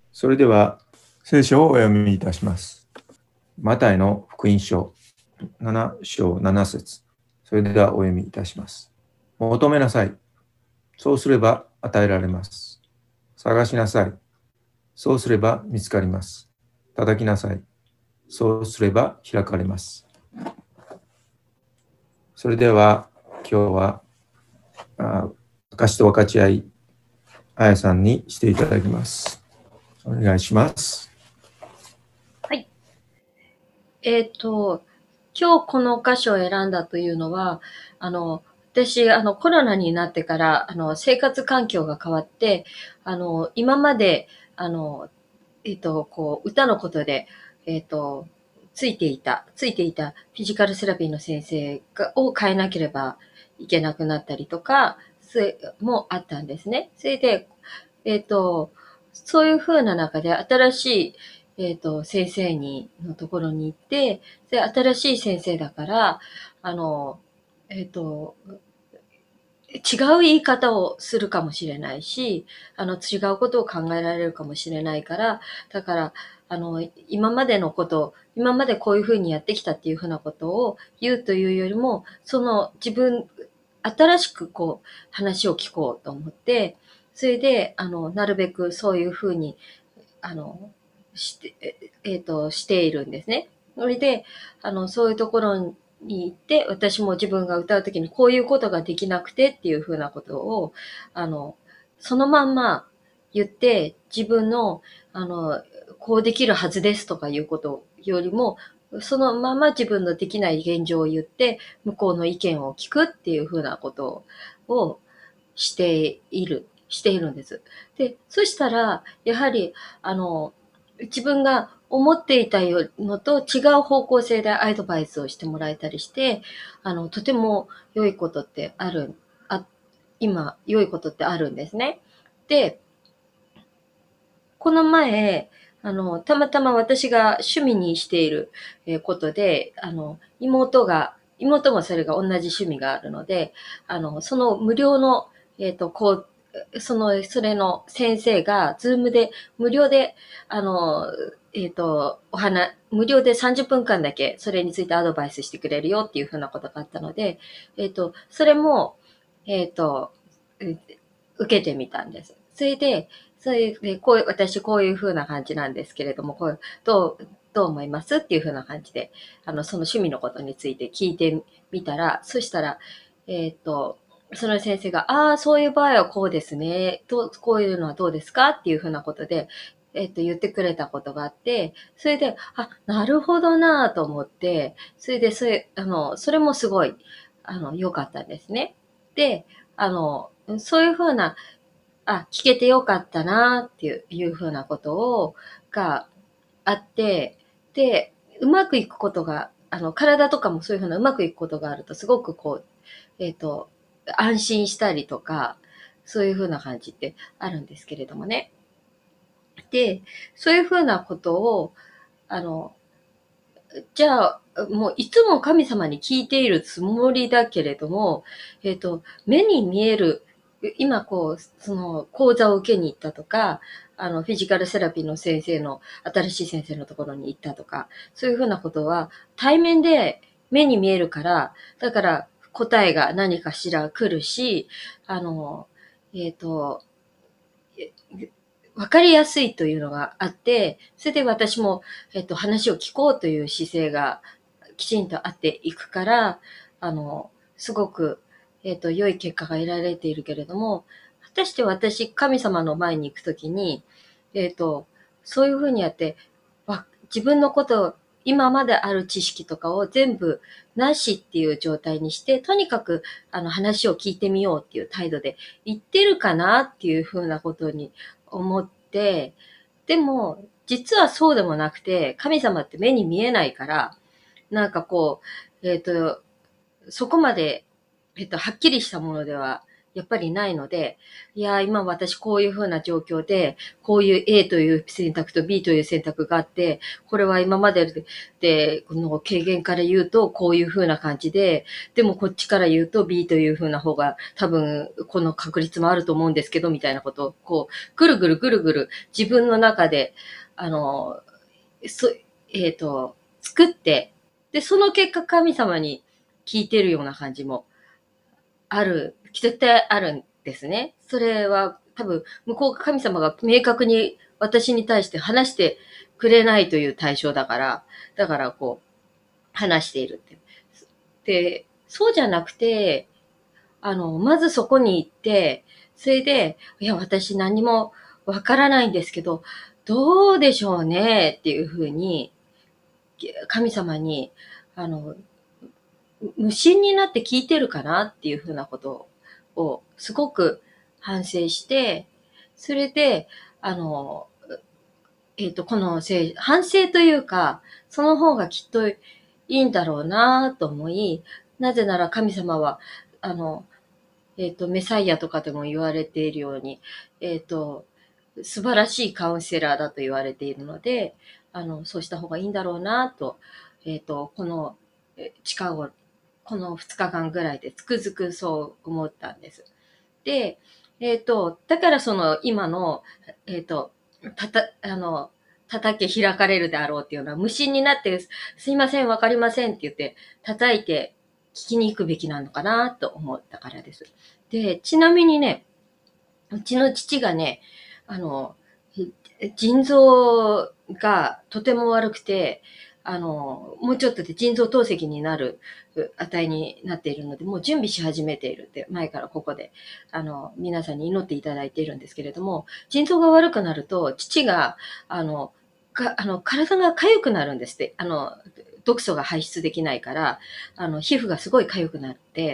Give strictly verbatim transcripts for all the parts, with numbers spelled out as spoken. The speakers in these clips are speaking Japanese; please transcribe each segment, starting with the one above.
それでは聖書をお読みいたします。マタイの福音書なな章なな節。それではお読みいたします。求めなさい。そうすれば与えられます。探しなさい。そうすれば見つかります。叩きなさい。そうすれば開かれます。それでは今日は証と分かち合い、あやさんにしていただきます。お願いします。 はい。えっ、ー、と、今日この箇所を選んだというのは、あの、私、あの、コロナになってから、あの、生活環境が変わって、あの、今まで、あの、えっ、ー、と、こう、歌のことで、えっ、ー、と、ついていた、ついていたフィジカルセラピーの先生がを変えなければいけなくなったりとか、それもあったんですね。それで、えっ、と、そういう風な中で新しい、えっ、と、先生に、のところに行って、で、新しい先生だから、あの、えっ、と、違う言い方をするかもしれないし、あの、違うことを考えられるかもしれないから、だから、あの、今までのこと、今までこういうふうにやってきたっていうふうなことを言うというよりも、その自分、新しくこう、話を聞こうと思って、それで、あの、なるべくそういうふうに、あの、して、えっ、と、しているんですね。それで、あの、そういうところに行って、私も自分が歌うときにこういうことができなくてっていうふうなことを、あの、そのまんま言って、自分の、あの、こうできるはずですとかいうことよりも、そのまま自分のできない現状を言って、向こうの意見を聞くっていうふうなことをしている、しているんです。で、そしたら、やはり、あの、自分が思っていたのと違う方向性でアドバイスをしてもらえたりして、あの、とても良いことってある、あ、今、良いことってあるんですね。で、この前、あの、たまたま私が趣味にしていることで、あの、妹が、妹もそれが同じ趣味があるので、あの、その無料の、えっ、と、こう、その、それの先生が、ズームで、無料で、あの、えっ、と、お花、無料でさんじゅっぷんかんだけ、それについてアドバイスしてくれるよっていうふうなことがあったので、えっ、と、それも、えっ、と、受けてみたんです。それで、それで、こういう、私こういう風な感じなんですけれども、こう、どう、どう思いますっていう風な感じで、あの、その趣味のことについて聞いてみたら、そしたら、えっ、と、その先生が、ああ、そういう場合はこうですね。と、こういうのはどうですかっていう風なことで、えっ、と、言ってくれたことがあって、それで、あ、なるほどなぁと思って、それで、それ、あの、それもすごい、あの、良かったんですね。で、あの、そういう風なあ、聞けてよかったなっていういうふうなことを、があって、で、うまくいくことが、あの、体とかもそういうふうなうまくいくことがあると、すごくこう、えっ、と、安心したりとか、そういうふうな感じってあるんですけれどもね。で、そういうふうなことを、あの、じゃあ、もういつも神様に聞いているつもりだけれども、えっ、と、目に見える、今こう、その講座を受けに行ったとか、あの、フィジカルセラピーの先生の、新しい先生のところに行ったとか、そういうふうなことは、対面で目に見えるから、だから答えが何かしら来るし、あの、えっ、と、わかりやすいというのがあって、それで私も、えっと、話を聞こうという姿勢がきちんとあっていくから、あの、すごく、えっと、良い結果が得られているけれども、果たして私、神様の前に行くときに、えっと、そういうふうにやって、わ自分のことを、今まである知識とかを全部なしっていう状態にして、とにかくあの話を聞いてみようっていう態度で言ってるかなっていうふうなことに思って、でも、実はそうでもなくて、神様って目に見えないから、なんかこう、えっと、そこまで、えっと、はっきりしたものでは、 やっぱりないので、いや、今私こういう風な状況で、こういう A という選択と B という選択があって、これは今までで、この経験から言うとこういう風な感じで、でもこっちから言うと B という風な方が多分この確率もあると思うんですけど、みたいなことを、こう、ぐるぐるぐるぐる自分の中で、あの、そ、えっ、と、作って、で、その結果神様に聞いてるような感じもある、絶対あるんですね。それは多分、向こう神様が明確に私に対して話してくれないという対象だから、だからこう、話しているって。で、そうじゃなくて、あの、まずそこに行って、それで、いや、私何もわからないんですけど、どうでしょうねっていうふうに、神様に、あの、無心になって聞いてるかなっていうふうなことをすごく反省して、それで、あの、えっ、と、このせ反省というか、その方がきっといいんだろうなと思い、なぜなら神様は、あの、えっ、と、メサイアとかでも言われているように、えっ、と、素晴らしいカウンセラーだと言われているので、あの、そうした方がいいんだろうなと、えっ、と、この、え近頃、このふつかかんぐらいでつくづくそう思ったんです。で、えっ、と、だからその今の、えっ、と、たた、あの、叩け開かれるであろうっていうのは無心になって、すいません、わかりませんって言って、叩いて聞きに行くべきなのかなと思ったからです。で、ちなみにね、うちの父がね、あの、腎臓がとても悪くて、あの、もうちょっとで腎臓透析になる値になっているので、もう準備し始めているって、前からここで、あの、皆さんに祈っていただいているんですけれども、腎臓が悪くなると、父が、あの、かあの体が痒くなるんですって。あの、毒素が排出できないから、あの、皮膚がすごい痒くなって、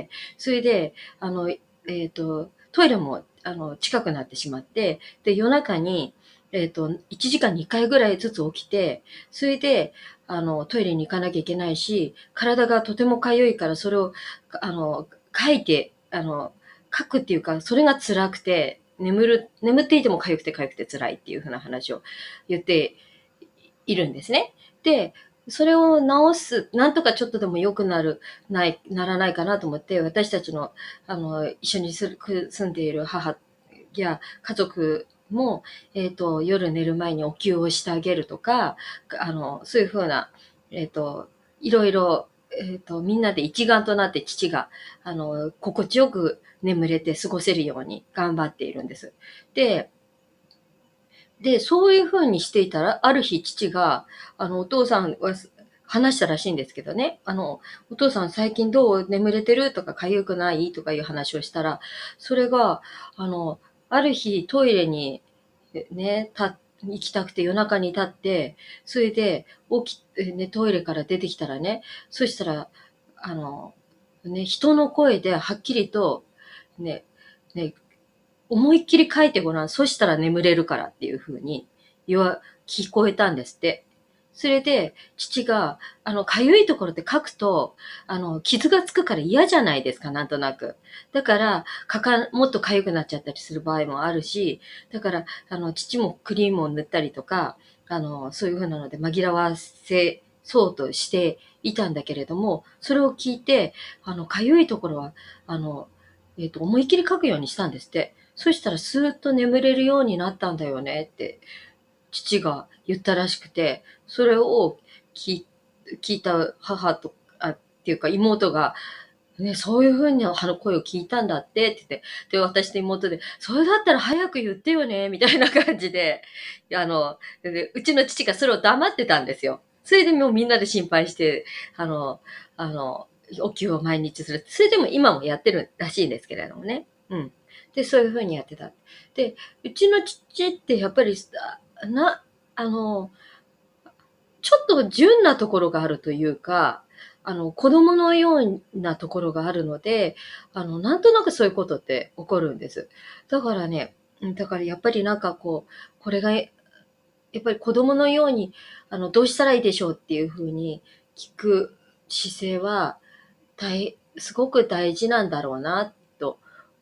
それで、あの、えっ、と、トイレも、あの、近くなってしまって、で、夜中に、えっ、と、いちじかんにいっかいぐらいずつ起きて、それで、あの、トイレに行かなきゃいけないし、体がとても痒いから、それを、あの、書いて、あの、書くっていうか、それが辛くて、眠る、眠っていても痒くて痒くて辛いっていう風な話を言っているんですね。で、それを直す、なんとかちょっとでも良くなる、ない、ならないかなと思って、私たちの、あの、一緒に住んでいる母や家族も、えっ、と、夜寝る前にお灸をしてあげるとか、あの、そういうふうな、えっ、と、いろいろ、えっ、と、みんなで一丸となって父が、あの、心地よく眠れて過ごせるように頑張っているんです。で、で、そういう風にしていたら、ある日父が、あの、お父さんは話したらしいんですけどね、あの、お父さん最近どう眠れてるとか痒くないとかいう話をしたら、それが、あの、ある日トイレにね、た行きたくて夜中に立って、それで起き、ね、トイレから出てきたらね、そしたら、あの、ね、人の声ではっきりと、ね、ね、思いっきり書いてごらん。そしたら眠れるからっていう風に言わ、聞こえたんですって。それで、父が、あの、かゆいところって書くと、あの、傷がつくから嫌じゃないですか、なんとなく。だから、かか、もっと痒くなっちゃったりする場合もあるし、だから、あの、父もクリームを塗ったりとか、あの、そういう風なので紛らわせそうとしていたんだけれども、それを聞いて、あの、痒いところは、あの、えっ、と、思いっきり書くようにしたんですって。そしたらスーッと眠れるようになったんだよねって父が言ったらしくて、それを聞聞いた母と、あ、っていうか妹が、ね、そういう風にあの声を聞いたんだってって言って、で、私と妹で、それだったら早く言ってよね、みたいな感じで、あの、でうちの父がそれを黙ってたんですよ。それでもうみんなで心配して、あの、あの、お灸を毎日する。それでも今もやってるらしいんですけれどもね。うん。で、そういう風にやってた。で、うちの父ってやっぱり、な、あの、ちょっと純なところがあるというか、あの、子供のようなところがあるので、あの、なんとなくそういうことって起こるんです。だからね、だからやっぱりなんかこう、これが、やっぱり子供のように、あの、どうしたらいいでしょうっていうふうに聞く姿勢は、大、すごく大事なんだろうな、と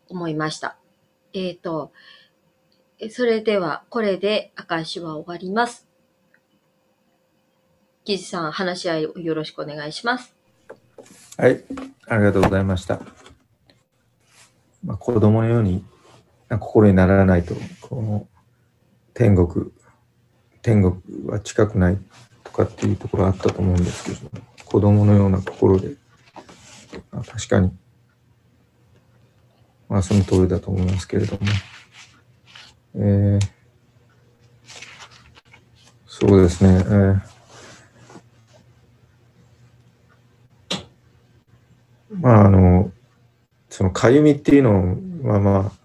思いました。えっと、それでは、これで証しは終わります。キジさん、話し合いをよろしくお願いします。 はい、ありがとうございました。まあ、子供のように心にならないと、この天国、天国は近くないとかっていうところがあったと思うんですけど、子供のような心で、まあ、確かに、まあ、その通りだと思いますけれども、えー、そうですね、えー、まあ、あの、そのかゆみっていうのは、まあ、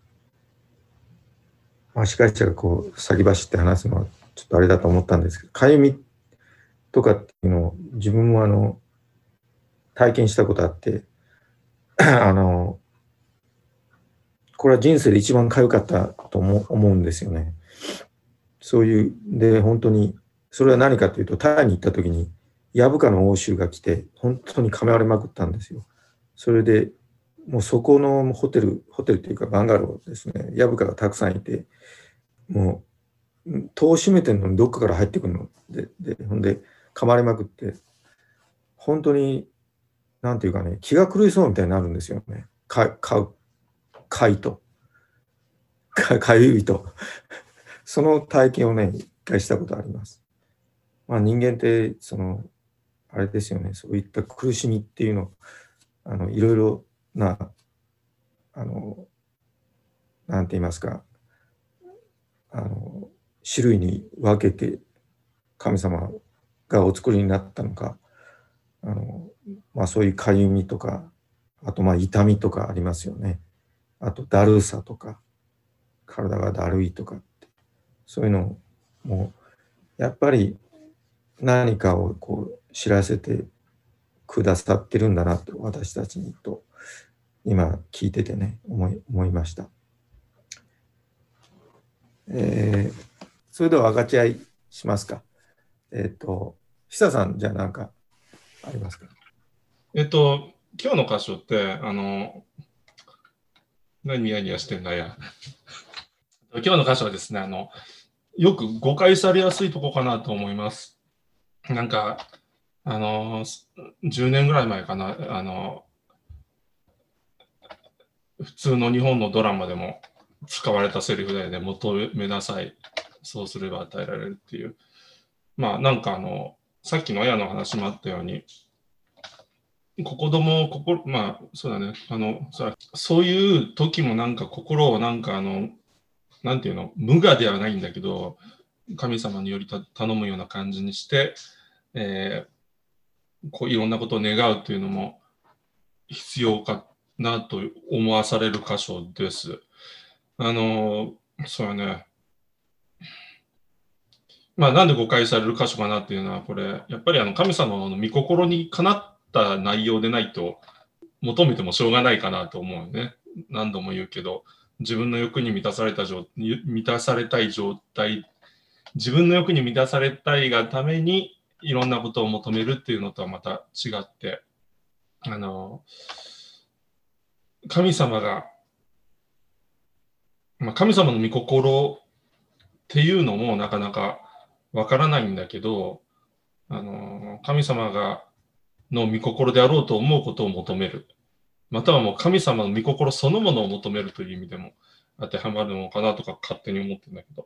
まあ、司会者がこう先走って話すのはちょっとあれだと思ったんですけど、かゆみとかっていうのを自分もあの体験したことあってあのこれは人生で一番かゆかったと思うんですよね。そういうで本当にそれは何かというと、タイに行った時にヤブカの応酬が来て本当に噛められまくったんですよ。それでもうそこのホテルホテルというかバンガローですね、ヤブカがたくさんいて、もう戸を閉めてるのにどっかから入ってくるので、でほんで噛まれまくって、本当になんていうかね、気が狂いそうみたいになるんですよね。かかうかいとかかゆいとその体験をね一回したことあります。まあ、人間ってそのあれですよね、そういった苦しみっていうのあのいろいろなあのなんて言いますか、あの種類に分けて神様がお作りになったのか、あの、まあ、そういうかゆみとか、あとまあ痛みとかありますよね。あとだるさとか、体がだるいとかって、そういうのをもうやっぱり何かをこう知らせてくださってるんだなと、私たちにと今聞いててね思い思いました。えー、それでは分かち合いしますか。えっ、ー、と久さん、じゃあ何かありますか。 えっと今日の箇所ってあの何ニヤニヤしてんだや今日の箇所はですね、あのよく誤解されやすいとこかなと思います。なんかあのじゅうねんぐらい前かな、あの普通の日本のドラマでも使われたセリフで、ね、求めなさい、そうすれば与えられるっていう、まあなんかあのさっきの親の話もあったように、子供心まあそうだね、あのそういう時もなんか心をなんかあのなんていうの、無我ではないんだけど、神様により頼むような感じにして、えー、こういろんなことを願うというのも必要かなと思わされる箇所です。あの、そうやね。まあ、なんで誤解される箇所かなっていうのは、これ、やっぱりあの神様の御心にかなった内容でないと、求めてもしょうがないかなと思うよね。何度も言うけど、自分の欲に満たされた状満たされたい状態、自分の欲に満たされたいがためにいろんなことを求めるっていうのとはまた違って、あの神様が、まあ、神様の御心っていうのもなかなかわからないんだけど、あの神様がの御心であろうと思うことを求める、またはもう神様の御心そのものを求めるという意味でも当てはまるのかなとか勝手に思ってるんだけど、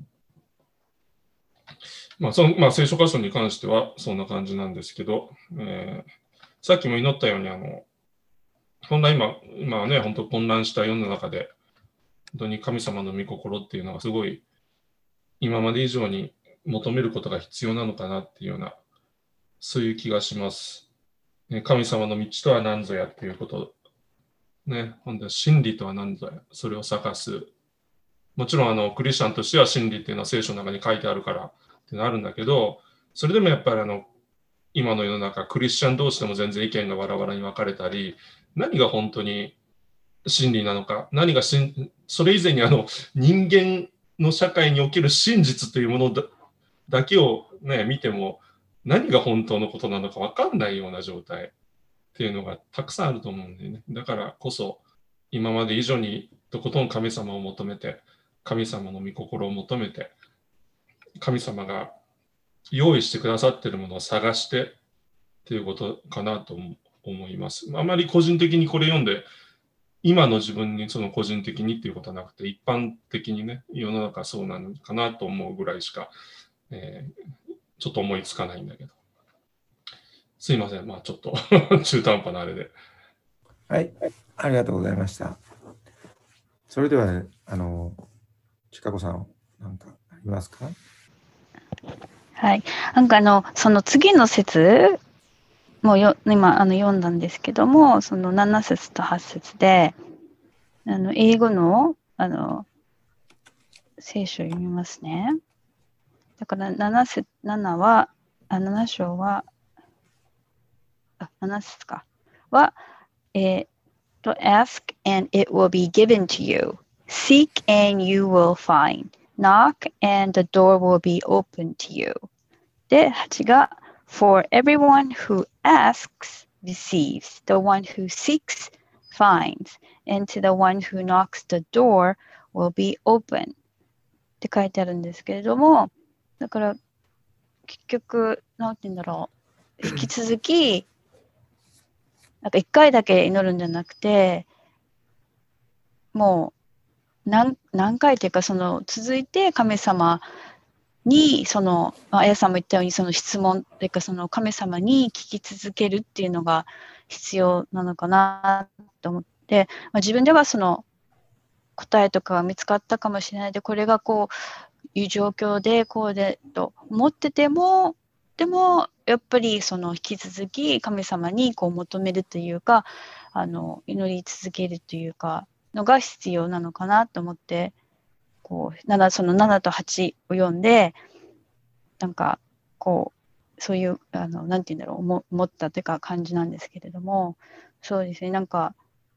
まあそのまあ、聖書箇所に関してはそんな感じなんですけど、えー、さっきも祈ったように、あの本来今、今はね、本当混乱した世の中で、本当に神様の御心っていうのがすごい今まで以上に求めることが必要なのかなっていうような、そういう気がします。ね、神様の道とは何ぞやっていうこと、ね、本当は真理とは何ぞや、それを探す。もちろんあのクリスチャンとしては真理っていうのは聖書の中に書いてあるからってなるんだけど、それでもやっぱりあの今の世の中、クリスチャン同士でも全然意見がバラバラに分かれたり、何が本当に真理なのか、何がしんそれ以前にあの人間の社会における真実というもの だ, だけを、ね、見ても何が本当のことなのか分かんないような状態っていうのがたくさんあると思うんだよね。だからこそ今まで以上にとことん神様を求めて、神様の御心を求めて、神様が用意してくださっているものを探してっていうことかなと思います。あまり個人的にこれ読んで、今の自分にその個人的にっていうことはなくて、一般的にね、世の中そうなのかなと思うぐらいしか、えー、ちょっと思いつかないんだけど。すいません、まあちょっと中途半端なあれで。 はい、ありがとうございました。それでは、ね、あの、ちかこさん、なんかありますか？ はい。なんかあの、その次の節もうよ今あの読んだんですけども、そのなな節とはち節で、あの英語のあの聖書を読みますね。だからなな節、ななは、あなな章は、あ、なな節か。は、えー、と、ask and it will be given to you. Seek and you will find. Knock and the door will be open to you. で、はちが、for everyone who asks receives. The one who seeks finds. And to the one who knocks the door will be open. って書いてあるんですけれども、だから結局、なんて言うんだろう、引き続き、なんか一回だけ祈るんじゃなくて、もう何何回というか、その続いて神様に、その、あやさんも言ったように、その質問というか、その神様に聞き続けるっていうのが必要なのかなと思って、まあ、自分ではその答えとかが見つかったかもしれないで、これがこういう状況でこうでと思ってても、でもやっぱりその引き続き神様にこう求めるというか、あの祈り続けるというかのが必要なのかなと思って、こうななそのななとはちを読んで、なんかこうそういうあのなんて言うんだろう思思ったというか感じなんですけれども、そうですね、なんか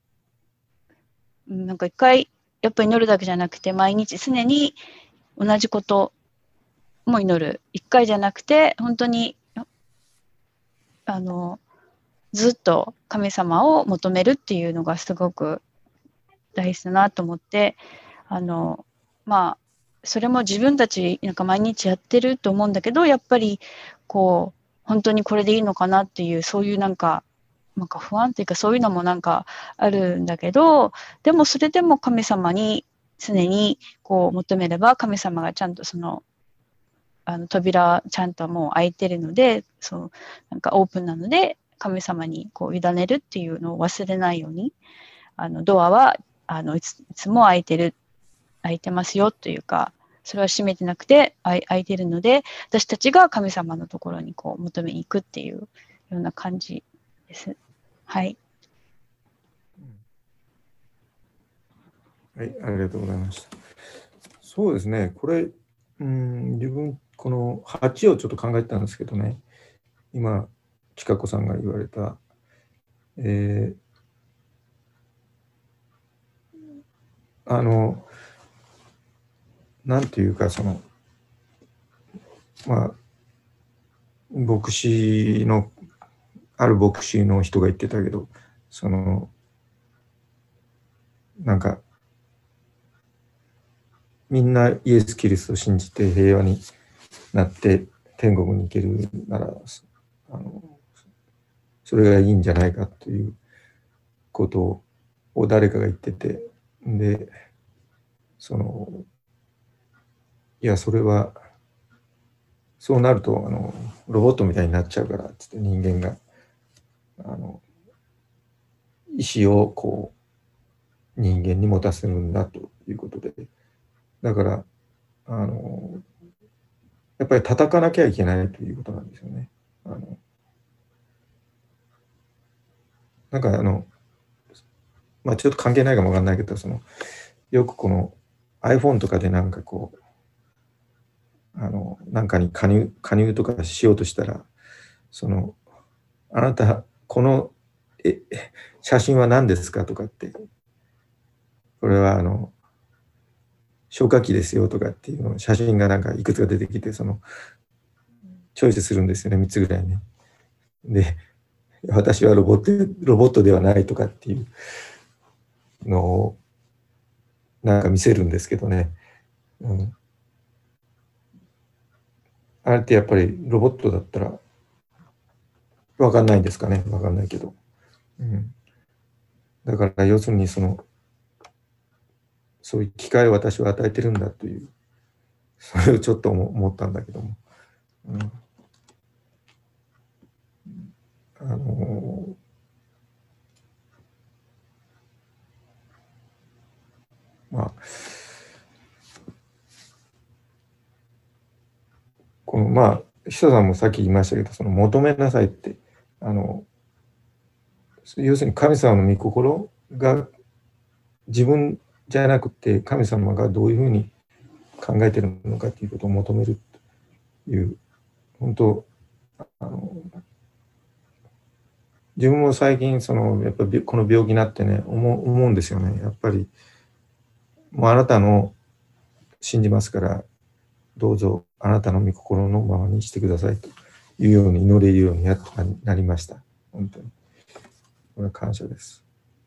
なんか一回やっぱり祈るだけじゃなくて、毎日常に同じことも祈る。一回じゃなくて、本当にあのずっと神様を求めるっていうのがすごく大事だなと思って、あのまあそれも自分たちなんか毎日やってると思うんだけど、やっぱりこう本当にこれでいいのかなっていう、そういうなんかなんか不安っていうか、そういうのもなんかあるんだけど、でもそれでも神様に常にこう求めれば、神様がちゃんとそのあの扉ちゃんともう開いてるので、そうなんかオープンなので、神様にこう委ねるっていうのを忘れないように、あのドアはあのいつ、いつも開いてる開いてますよというか、それは閉めてなくて開いてるので、私たちが神様のところにこう求めに行くっていうような感じです。はい。 はい、ありがとうございました。そうですね、これ、うん、自分、このはちをちょっと考えてたんですけどね、今、ちかこさんが言われた、えー、あの、なんていうか、その、まあ、牧師の、ある牧師の人が言ってたけど、その、なんか、みんなイエス・キリストを信じて平和になって天国に行けるなら、あのそれがいいんじゃないかということを誰かが言ってて、で、その、いや、それは、そうなると、あの、ロボットみたいになっちゃうから、つって人間が、あの、意志をこう、人間に持たせるんだということで、だから、あの、やっぱり叩かなきゃいけないということなんですよね。あのなんかあの、まあちょっと関係ないかもわかんないけど、その、よくこの iPhone とかでなんかこう、あの、なんかに加入、加入とかしようとしたら、その、あなた、このえ写真は何ですかとかって、これはあの、消火器ですよとかっていうの写真がなんかいくつか出てきて、その、チョイスするんですよね、みっつぐらいね。で、私はロボット、ロボットではないとかっていうのをなんか見せるんですけどね、うん、あれってやっぱりロボットだったら分かんないんですかね、分かんないけど、うん、だから要するにそのそういう機会を私は与えてるんだという、それをちょっと思ったんだけども、うん、あのーまあ、このまあ、久さんもさっき言いましたけど、その求めなさいって、あの、要するに神様の御心が自分じゃなくて、神様がどういうふうに考えてるのかということを求めるという、本当、あの、自分も最近、その、やっぱりこの病気になってね、思う、思うんですよね。やっぱり、もうあなたの信じますから、どうぞあなたの御心のままにしてくださいというように祈れるようになりました。本当に。これは感謝です。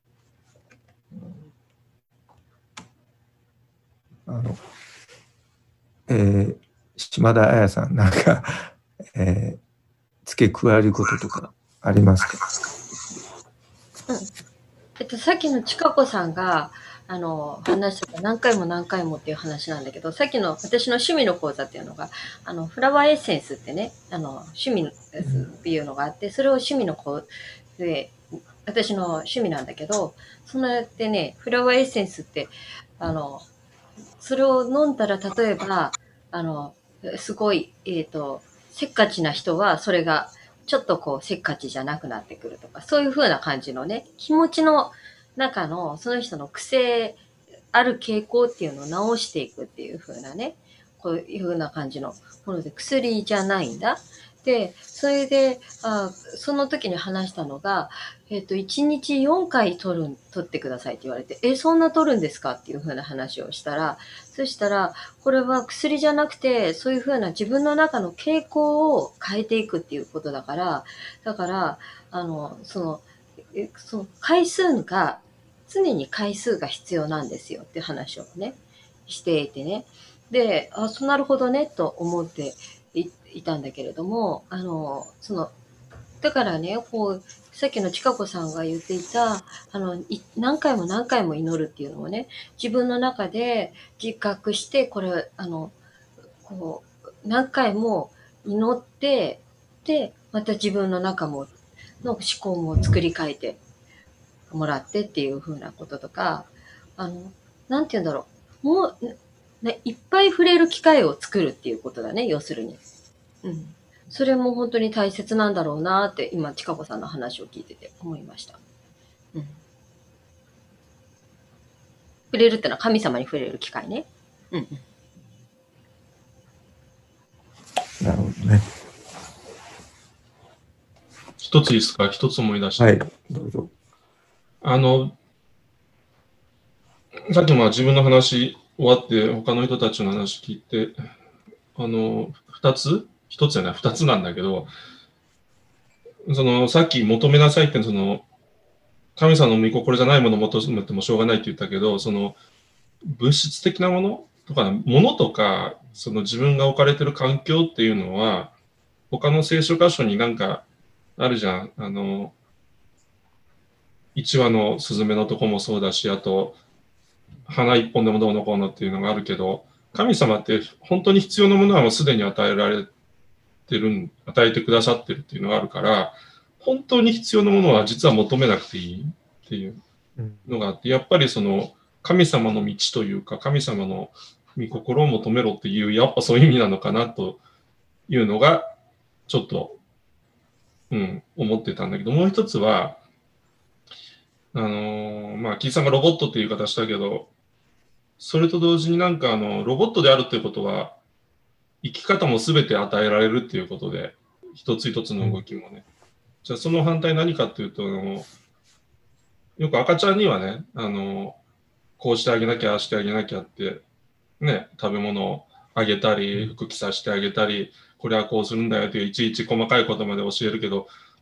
あの、えー、島田彩さん、なんか、えー、付け加えることとかありますか？ うん。えっと、さっきのちかこさんが、あの、話した何回も何回もっていう話なんだけど、さっきの私の趣味の講座っていうのが、あの、フラワーエッセンスってね、あの、趣味っていうのがあって、それを趣味の講で、私の趣味なんだけど、そのやってね、フラワーエッセンスって、あの、それを飲んだら、例えば、あの、すごい、えっと、せっかちな人は、それが、ちょっとこう、せっかちじゃなくなってくるとか、そういう風な感じのね、気持ちの中の、その人の癖、ある傾向っていうのを直していくっていう風なね、こういう風な感じのもので、薬じゃないんだ。で、それで、あその時に話したのが、えっと、いちにちよんかい取る、取ってくださいって言われて、え、そんな取るんですかっていう風な話をしたら、そしたら、これは薬じゃなくて、そういう風な自分の中の傾向を変えていくっていうことだから、だから、あの、その、えその回数が、常に回数が必要なんですよっていう話をね、していてね。で、あ、そうなるほどね、と思っていいたんだけれども、あの、その、だからね、こう、さっきのちかこさんが言っていた、あの、い何回も何回も祈るっていうのをね、自分の中で自覚して、これ、あの、こう、何回も祈って、で、また自分の中も、の思考も作り変えてもらってっていう風なこととか、あの、なんて言うんだろう。もう、ね、いっぱい触れる機会を作るっていうことだね、要するに。うん。それも本当に大切なんだろうなって、今、ちかこさんの話を聞いてて思いました。うん。触れるってのは神様に触れる機会ね。うん、 なるほどね。 一ついいですか？一つ思い出して。 はい、どうぞ。 あの、さっきも自分の話終わって、他の人たちの話聞いて、あの、二つ一つじゃない、二つなんだけど、その、さっき求めなさいって、その、神様の御心じゃないものを求めてもしょうがないって言ったけど、その、物質的なものとか、ものとか、その自分が置かれてる環境っていうのは、他の聖書箇所になんかあるじゃん。あの、一羽のスズメのとこもそうだし、あと、花一本でもどうのこうのっていうのがあるけど、神様って本当に必要なものはもうすでに与えられてる、与えてくださってるっていうのがあるから、本当に必要なものは実は求めなくていいっていうのがあって、やっぱりその神様の道というか、神様の御心を求めろっていう、やっぱそういう意味なのかなというのが、ちょっと、うん、思ってたんだけど、もう一つは、あのー、まあ、キーさんがロボットっていう言い方したけど、それと同時になんかあの、ロボットであるっていうことは、生き方も全て与えられるっていうことで、一つ一つの動きもね。じゃあその反対何かっていうと、あのよく赤ちゃんにはね、あの、こうしてあげなきゃ、ああしてあげなきゃって、ね、食べ物をあげたり、服着させてあげたり、これはこうするんだよといういちいち細かいことまで教えるけど、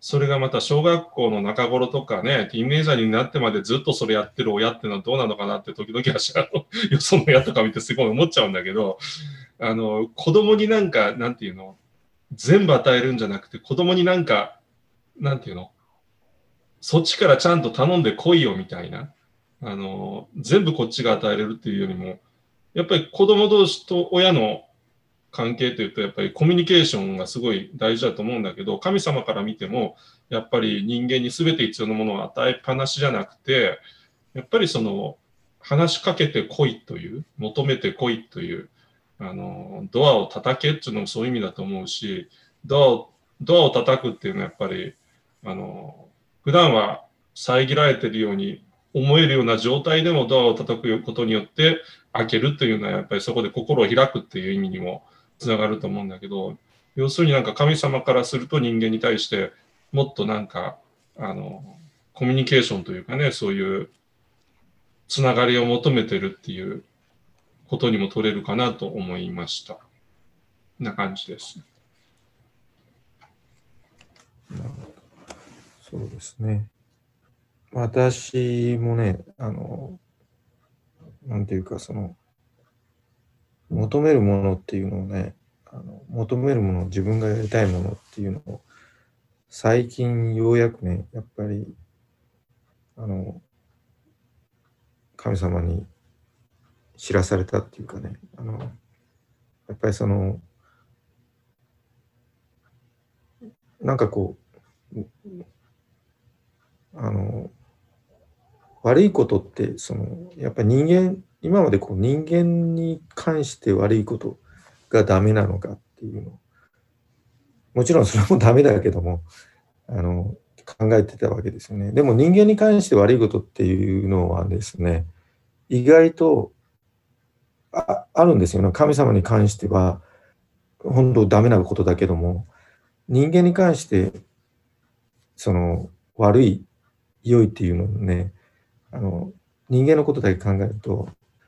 それがまた小学校の中頃とかね、ティーンエイジャーになってまでずっとそれやってる親っていうのはどうなのかなって時々私、あの、よその親とか見てすごい思っちゃうんだけど、あの、子供になんか、なんていうの、全部与えるんじゃなくて、子供になんか、なんていうの、そっちからちゃんと頼んでこいよみたいな、あの、全部こっちが与えれるっていうよりも、やっぱり子供同士と親の関係というと、やっぱりコミュニケーションがすごい大事だと思うんだけど、神様から見ても、やっぱり人間に全て必要なものを与えっぱなしじゃなくて、やっぱりその、話しかけてこいという、求めてこいという、あの、ドアを叩けっていうのもそういう意味だと思うし、ドアを、ドアを叩くっていうのはやっぱり、あの、普段は遮られているように思えるような状態でもドアを叩くことによって開けるというのはやっぱりそこで心を開くっていう意味にもつながると思うんだけど、要するになんか神様からすると人間に対してもっとなんかあのコミュニケーションというかね、そういうつながりを求めてるっていうことにも取れるかなと思いました。こんな感じです。 そうですね。私もね、あの、なんていうか、その、求めるものっていうのをね、あの求めるもの、自分がやりたいものっていうのを、最近ようやくね、やっぱり、あの、神様に知らされたっていうかね、あの、やっぱりその、なんかこう、あの、悪いことって、その、やっぱり人間、今までこう人間に関して悪いことがダメなのかっていうの。もちろんそれもダメだけども、あの、考えてたわけですよね。でも人間に関して悪いことっていうのはですね、意外と あ, あるんですよね。神様に関しては、本当ダメなことだけども、人間に関して、その悪い、良いっていうのをね、あの、人間のことだけ考えると、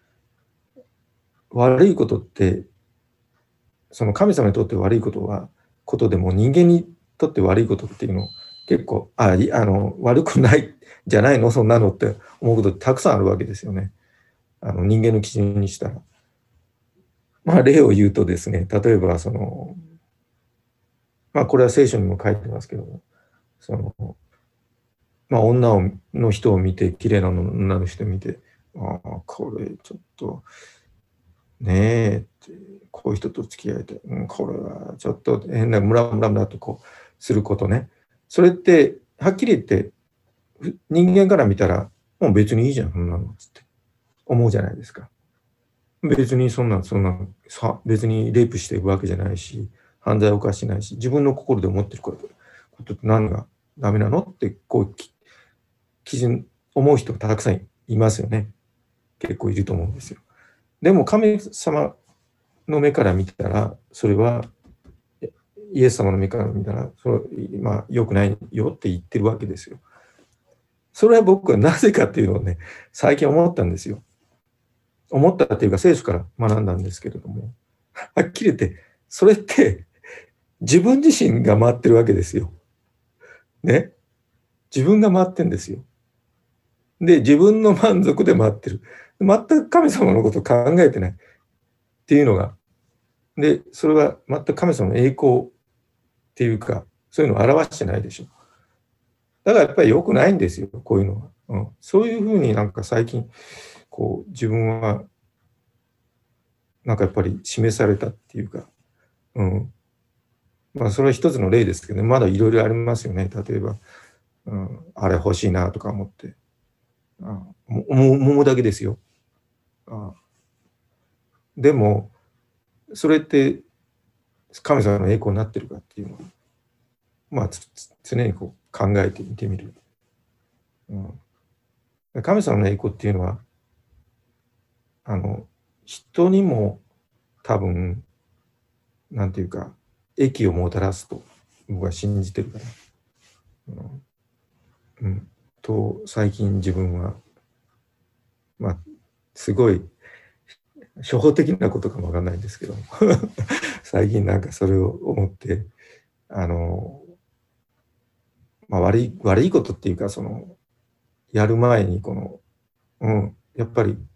悪いことって、その神様にとって悪いことは、ことでも人間にとって悪いことっていうのを結構、あ、いあの、悪くないじゃないのそんなのって思うことってたくさんあるわけですよね。あの、人間の基準にしたら。まあ、例を言うとですね、例えば、その、まあ、これは聖書にも書いてますけども、その、まあ、女をの人を見て、綺麗な女の人を見て、ああ、これちょっと、ねえって、こういう人と付き合いたい、うん、これはちょっと変な、ムラムラムラとこう、することね。それって、はっきり言って、人間から見たら、もう別にいいじゃん、そんなの、つって、思うじゃないですか。別にそんな、そんな、さ、別にレイプしていくわけじゃないし、犯罪を犯してないし、自分の心で思ってることって何がダメなのって、こう、基準、思う人がたくさんいますよね。結構いると思うんですよ。でも神様の目から見たら、それは、イエス様の目から見たら、それまあ、良くないよって言ってるわけですよ。それは僕はなぜかっていうのをね、最近思ったんですよ。思ったっていうか、聖書から学んだんですけれども、はっきり言って、それって自分自身が回ってるわけですよ。ね。自分が回ってんですよ。で、自分の満足で回ってる。全く神様のことを考えてないっていうのが、で、それは全く神様の栄光っていうか、そういうのを表してないでしょ。だからやっぱり良くないんですよ、こういうのは。うん、そういうふうになんか最近、こう、自分は、なんかやっぱり示されたっていうか、うん。まあ、それは一つの例ですけどね、まだいろいろありますよね。例えば、うん、あれ欲しいなとか思って。あ思う思うだけですよ。あでも、それって神様の栄光になってるかっていうのを、まあ、常にこう考えてみてみる。うん、神様の栄光っていうのは、あの、人にも多分、なんていうか、益をもたらすと僕は信じてるから。うんうん、と、最近自分は、まあ、すごい、初歩的なことかもわかんないんですけど最近なんかそれを思って、あの、 まあ、悪い、悪いことっていうか、その、やる前に、この、うん、やっぱり、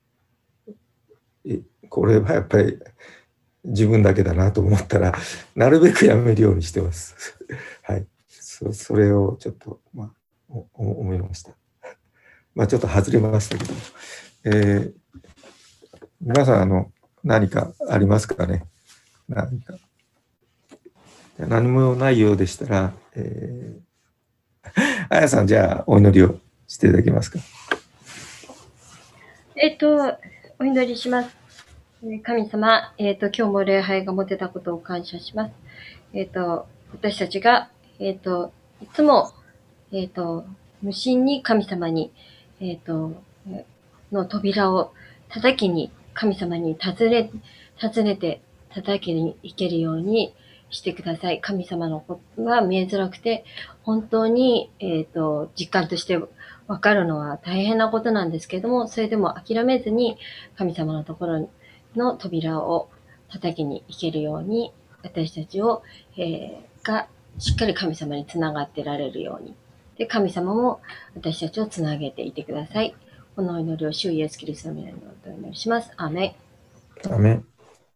えこれはやっぱり自分だけだなと思ったら、なるべくやめるようにしてます。はい。そ, それをちょっと、まあ、お思いました。まあ、ちょっと外れましたけど、えー、皆さん、あの、何かありますかね。何か。何もないようでしたら、えー、あやさん、じゃあ、お祈りをしていただけますか。 えっと、お祈りします。神様、えっと、今日も礼拝が持てたことを感謝します。えっと、私たちが、えっと、いつも、えっと、無心に神様に、えっと、の扉を叩きに、神様に尋ね、尋ねて叩きに行けるようにしてください。神様のことが見えづらくて、本当に、えっと、実感としてわかるのは大変なことなんですけれども、それでも諦めずに神様のところの扉を叩きに行けるように、私たちを、えー、がしっかり神様につながってられるように。で、神様も私たちをつなげていてください。この祈りを主イエスキリストの皆によってお祈りします。アーメン。 アーメン。